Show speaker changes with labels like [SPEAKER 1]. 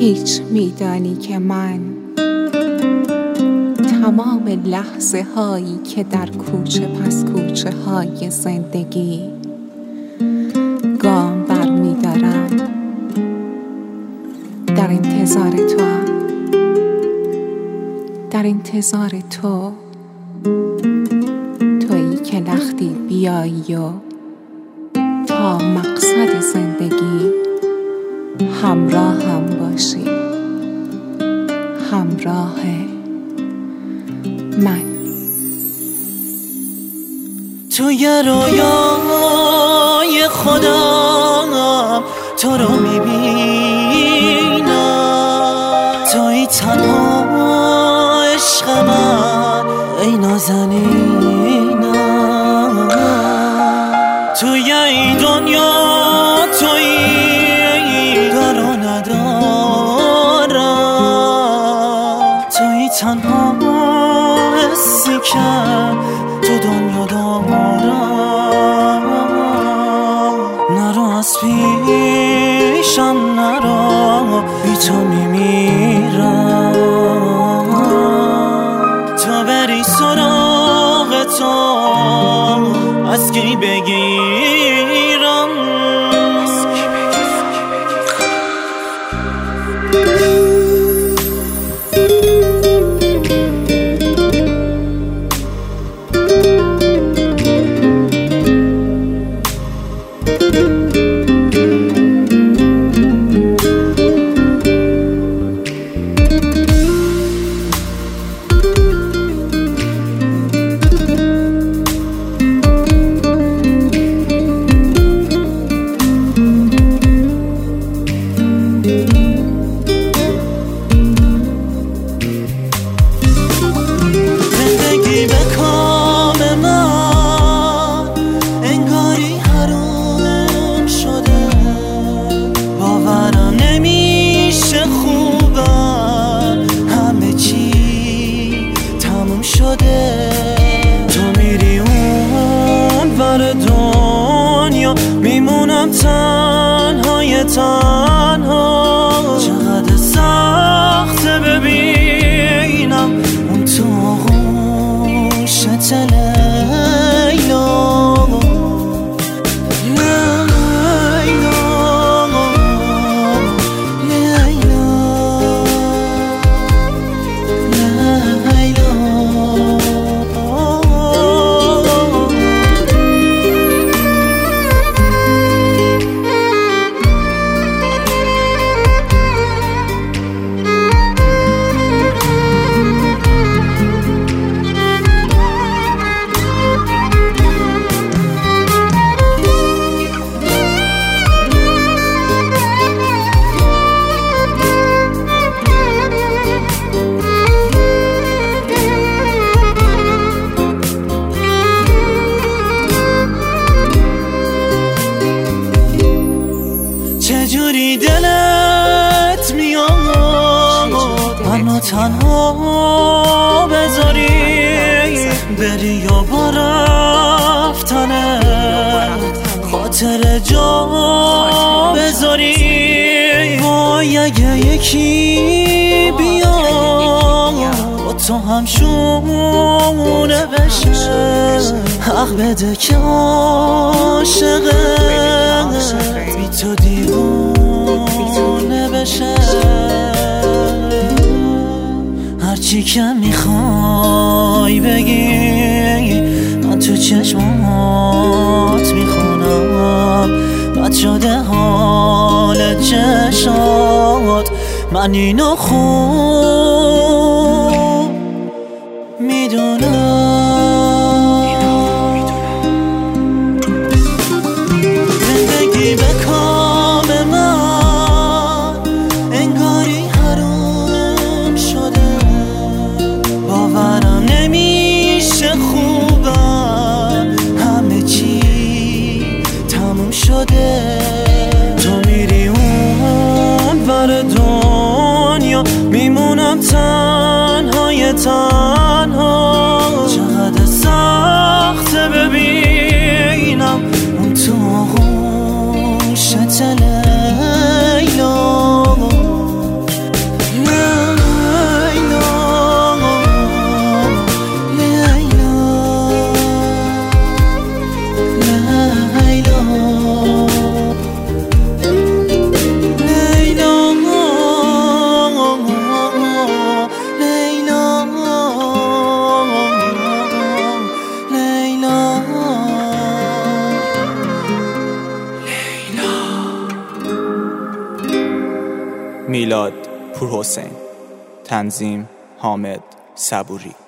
[SPEAKER 1] هیچ میدانی که من تمام لحظه هایی که در کوچه پس کوچه های زندگی گام بر می‌دارم در انتظار توام، در انتظار تویی که لختی بیایی و تا مقصد زندگی همراهم باشی، همراه من.
[SPEAKER 2] توی رویای خودم تو رو میبینم، توی تنها عشق من ای نازنینم. توی این دنیا توی دار و ندارم، توی تنها حسی که تو دنیا دارم. نرو از پیشم نرو، بی تو میمیرم. تو بری سراغ تو از کی بگیرم؟ تو میری اون ور دنیا، میمونم تنهای تنها. چقدر سخته ببینم اون تو آغوشت لیلا. چجوری دلت میاد منو تنها بذاری، بری یا با رفتنه خاطر جا بذاری. وای اگه یکی بیا با تو همشونه بشه، حق بده که عاشقت بی تو دیوونه بشه. هرچی که میخوای بگی من تو چشمات میخونم، بد شده حال چشات من اینو خوب میدونم. تو میری اون ور دنیا، میمونم
[SPEAKER 3] میلاد پورحسین. تنظیم حامد صبوری.